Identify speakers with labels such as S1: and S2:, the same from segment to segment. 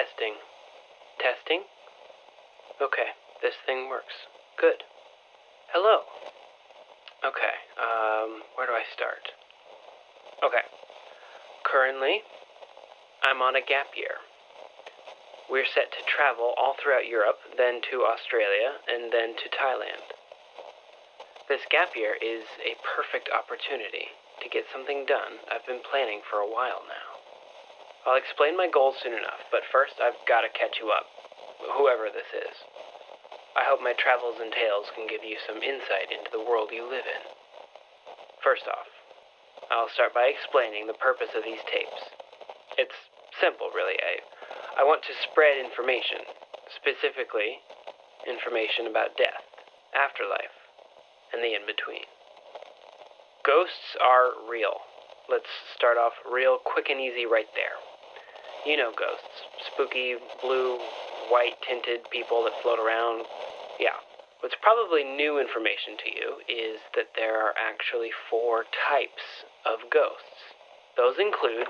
S1: Testing. Testing? Okay, this thing works. Good. Hello. Okay, where do I start? Okay. Currently, I'm on a gap year. We're set to travel all throughout Europe, then to Australia, and then to Thailand. This gap year is a perfect opportunity to get something done I've been planning for a while now. I'll explain my goals soon enough, but first I've got to catch you up, whoever this is. I hope my travels and tales can give you some insight into the world you live in. First off, I'll start by explaining the purpose of these tapes. It's simple, really. I want to spread information, specifically information about death, afterlife, and the in-between. Ghosts are real. Let's start off real quick and easy right there. You know ghosts. Spooky, blue, white-tinted people that float around. Yeah. What's probably new information to you is that there are actually 4 types of ghosts. Those include...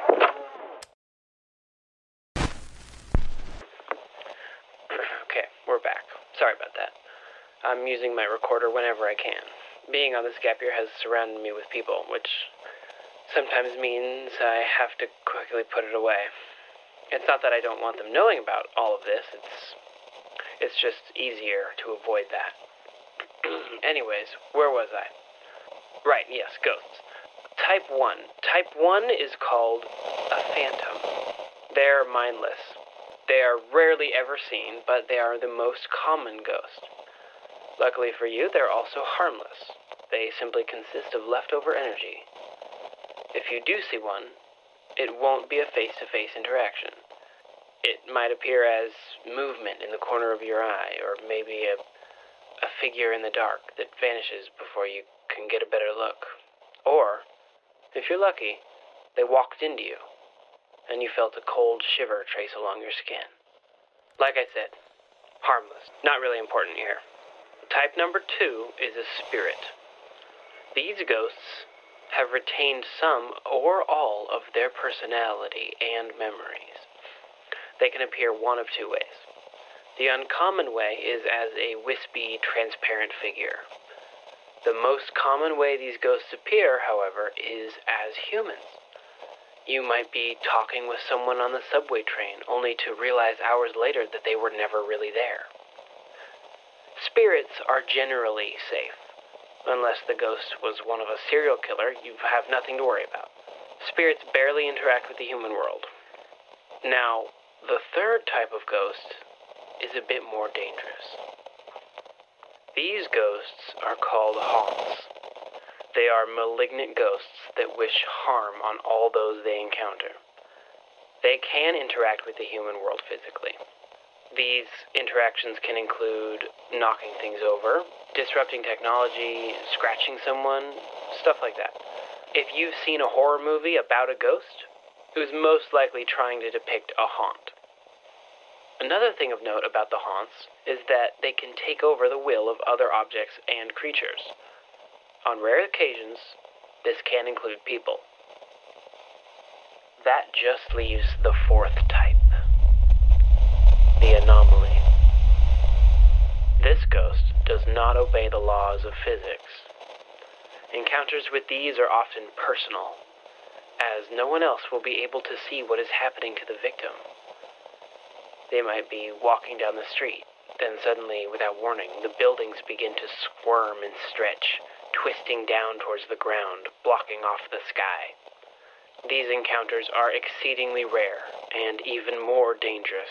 S1: Okay, we're back. Sorry about that. I'm using my recorder whenever I can. Being on this gap year has surrounded me with people, which sometimes means I have to quickly put it away. It's not that I don't want them knowing about all of this, it's just easier to avoid that. Anyways, where was I? Right, yes, ghosts. Type 1. Type 1 is called a phantom. They're mindless. They are rarely ever seen, but they are the most common ghost. Luckily for you, they're also harmless. They simply consist of leftover energy. If you do see one, it won't be a face-to-face interaction. It might appear as movement in the corner of your eye, or maybe a figure in the dark that vanishes before you can get a better look. Or, if you're lucky, they walked into you, and you felt a cold shiver trace along your skin. Like I said, harmless. Not really important here. Type number 2 is a spirit. These ghosts have retained some or all of their personality and memories. They can appear one of 2 ways. The uncommon way is as a wispy, transparent figure. The most common way these ghosts appear, however, is as humans. You might be talking with someone on the subway train, only to realize hours later that they were never really there. Spirits are generally safe. Unless the ghost was one of a serial killer, you have nothing to worry about. Spirits barely interact with the human world. Now, the third type of ghost is a bit more dangerous. These ghosts are called haunts. They are malignant ghosts that wish harm on all those they encounter. They can interact with the human world physically. These interactions can include knocking things over, disrupting technology, scratching someone, stuff like that. If you've seen a horror movie about a ghost, it was most likely trying to depict a haunt. Another thing of note about the haunts is that they can take over the will of other objects and creatures. On rare occasions, this can include people. That just leaves the 4th type. The anomaly. This ghost does not obey the laws of physics. Encounters with these are often personal, as no one else will be able to see what is happening to the victim. They might be walking down the street, then suddenly, without warning, the buildings begin to squirm and stretch, twisting down towards the ground, blocking off the sky. These encounters are exceedingly rare and even more dangerous.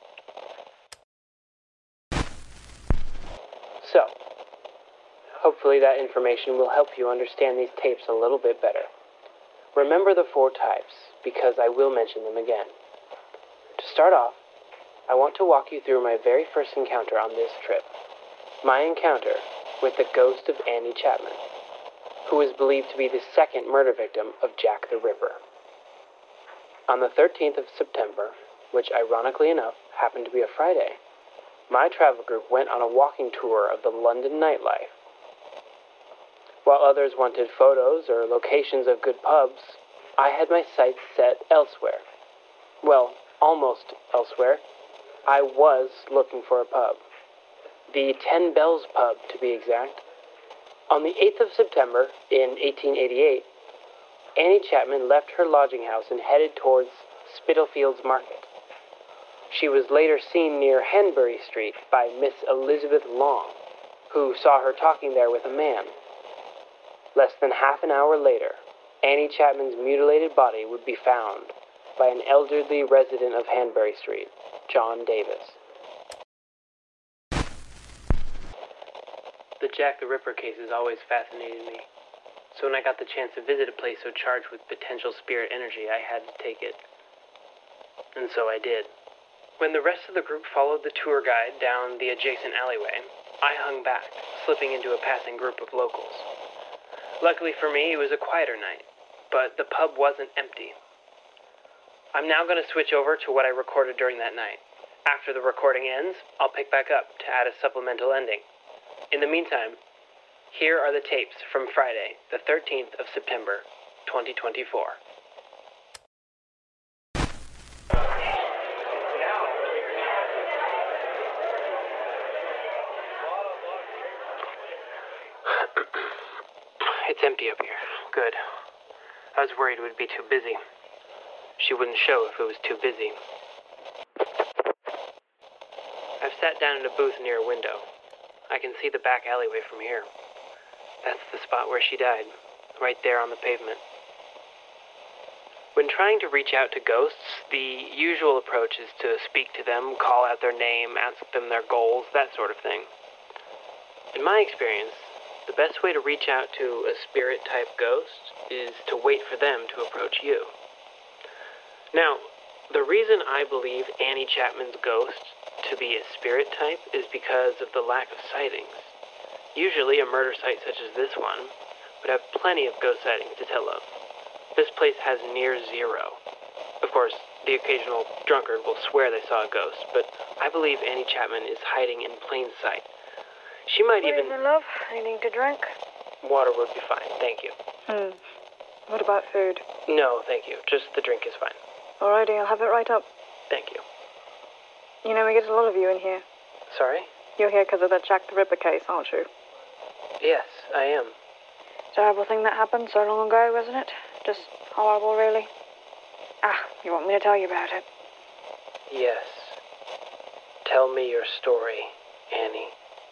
S1: So, hopefully that information will help you understand these tapes a little bit better. Remember the 4 types, because I will mention them again. To start off, I want to walk you through my very first encounter on this trip. My encounter with the ghost of Annie Chapman, who is believed to be the 2nd murder victim of Jack the Ripper. On the 13th of September, which ironically enough happened to be a Friday, my travel group went on a walking tour of the London nightlife. While others wanted photos or locations of good pubs, I had my sights set elsewhere. Well, almost elsewhere. I was looking for a pub. The 10 Bells pub, to be exact. On the 8th of September, in 1888, Annie Chapman left her lodging house and headed towards Spitalfields Market. She was later seen near Hanbury Street by Miss Elizabeth Long, who saw her talking there with a man. Less than half an hour later, Annie Chapman's mutilated body would be found by an elderly resident of Hanbury Street, John Davis. The Jack the Ripper case has always fascinated me. So when I got the chance to visit a place so charged with potential spirit energy, I had to take it. And so I did. When the rest of the group followed the tour guide down the adjacent alleyway, I hung back, slipping into a passing group of locals. Luckily for me, it was a quieter night, but the pub wasn't empty. I'm now going to switch over to what I recorded during that night. After the recording ends, I'll pick back up to add a supplemental ending. In the meantime, here are the tapes from Friday, the 13th of September, 2024. It's empty up here. Good. I was worried it would be too busy. She wouldn't show if it was too busy. I've sat down in a booth near a window. I can see the back alleyway from here. That's the spot where she died, right there on the pavement. When trying to reach out to ghosts, the usual approach is to speak to them, call out their name, ask them their goals, that sort of thing. In my experience, the best way to reach out to a spirit-type ghost is to wait for them to approach you. Now, the reason I believe Annie Chapman's ghost to be a spirit type is because of the lack of sightings. Usually a murder site such as this one would have plenty of ghost sightings to tell of. This place has near zero. Of course, the occasional drunkard will swear they saw a ghost, but I believe Annie Chapman is hiding in plain sight. She might
S2: What
S1: even...
S2: is it, love? Anything to drink?
S1: Water would be fine, thank you.
S2: What about food?
S1: No, thank you. Just the drink is fine.
S2: Alrighty, I'll have it right up.
S1: Thank you.
S2: You know, we get a lot of you in here.
S1: Sorry?
S2: You're here because of that Jack the Ripper case, aren't you?
S1: Yes, I am.
S2: Terrible thing that happened so long ago, wasn't it? Just horrible, really. You want me to tell you about it?
S1: Yes. Tell me your story, Annie.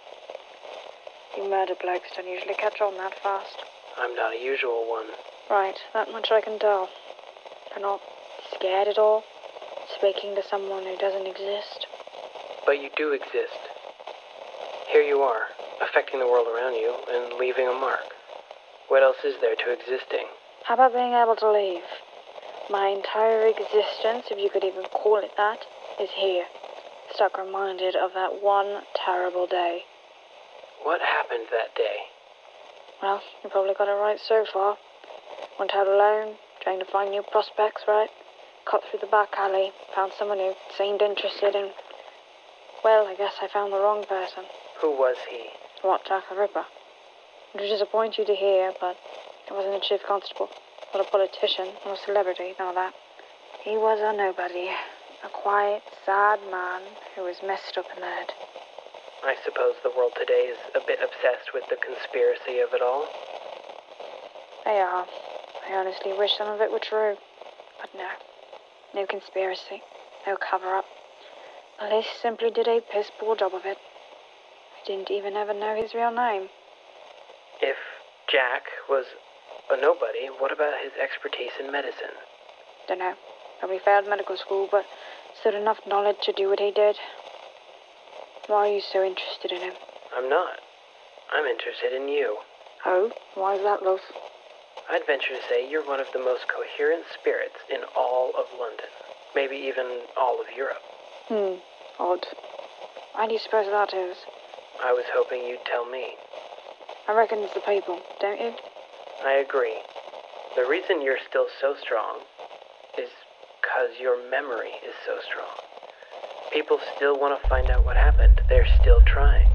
S2: You murder blokes don't usually catch on that fast.
S1: I'm not a usual one.
S2: Right, that much I can tell. You're not scared at all? Speaking to someone who doesn't exist?
S1: But you do exist. Here you are, affecting the world around you and leaving a mark. What else is there to existing?
S2: How about being able to leave? My entire existence, if you could even call it that, is here. Stuck reminded of that one terrible day.
S1: What happened that day?
S2: Well, you probably got it right so far. Went out alone, trying to find new prospects, right? Cut through the back alley, found someone who seemed interested in... Well, I guess I found the wrong person.
S1: Who was he?
S2: What, Jack the Ripper? It would disappoint you to hear, but he wasn't a chief constable, not a politician, or a celebrity, none of that. He was a nobody, a quiet, sad man who was messed up in the head.
S1: I suppose the world today is a bit obsessed with the conspiracy of it all.
S2: They are. I honestly wish some of it were true. But no. No conspiracy. No cover-up. Police simply did a piss-poor job of it. I didn't even ever know his real name.
S1: If Jack was a nobody, what about his expertise in medicine?
S2: Dunno. Probably failed medical school, but still enough knowledge to do what he did. Why are you so interested in him?
S1: I'm not. I'm interested in you.
S2: Oh? Why is that, love?
S1: I'd venture to say you're one of the most coherent spirits in all of London. Maybe even all of Europe.
S2: Odd. Why do you suppose that is?
S1: I was hoping you'd tell me.
S2: I reckon it's the people, don't you?
S1: I agree. The reason you're still so strong is because your memory is so strong. People still want to find out what happened. They're still trying.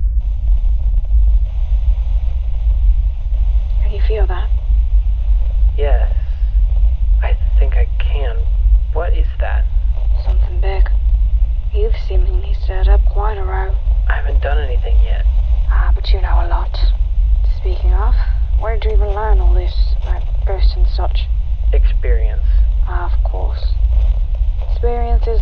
S2: Can you feel that?
S1: Yes. I think I can. What is that?
S2: Some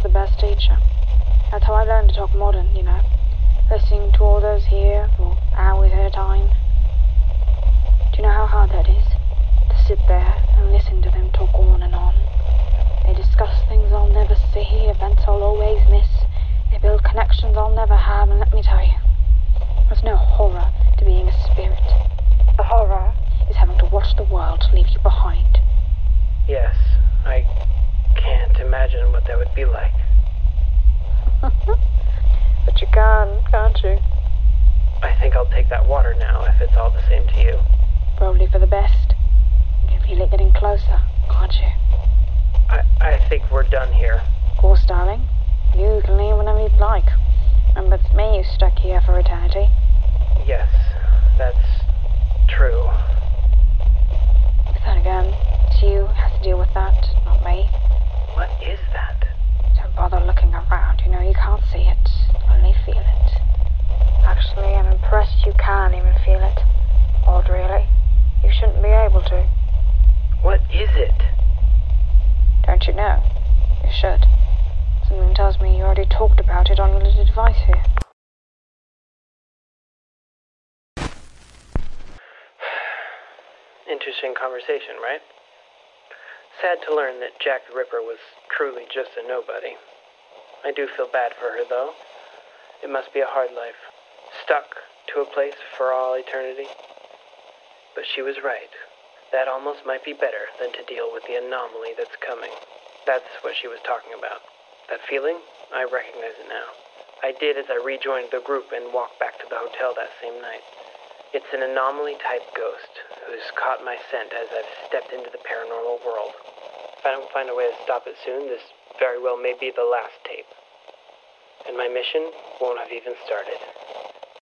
S2: the best teacher. That's how I learned to talk modern, you know. Listening to all those here for hours at a time. Do you know how hard that is? To sit there and listen to them talk on and on. They discuss things I'll never see, events I'll always miss. They build connections I'll never have, and let me tell you, there's no horror to being a spirit. The horror is having to watch the world leave you behind.
S1: Yes, I can't imagine what that would be like.
S2: But you can, can't you?
S1: I think I'll take that water now, if it's all the same to you.
S2: Probably for the best. You can feel it getting closer, can't you?
S1: I think we're done here.
S2: Of course, darling. You can leave whenever you'd like. Remember, it's me who's stuck here for eternity.
S1: Yes, that's true.
S2: But then again, it's you who has to deal with that, not me.
S1: What is that?
S2: Don't bother looking around. You know you can't see it, only feel it. Actually, I'm impressed you can even feel it. Odd, really. You shouldn't be able to.
S1: What is it?
S2: Don't you know? You should. Something tells me you already talked about it on your little device here.
S1: Interesting conversation, right? Sad to learn that Jack the Ripper was truly just a nobody. I do feel bad for her, though. It must be a hard life. Stuck to a place for all eternity. But she was right. That almost might be better than to deal with the anomaly that's coming. That's what she was talking about. That feeling? I recognize it now. I did as I rejoined the group and walked back to the hotel that same night. It's an anomaly-type ghost who's caught my scent as I've stepped into the paranormal world. If I don't find a way to stop it soon, this very well may be the last tape. And my mission won't have even started.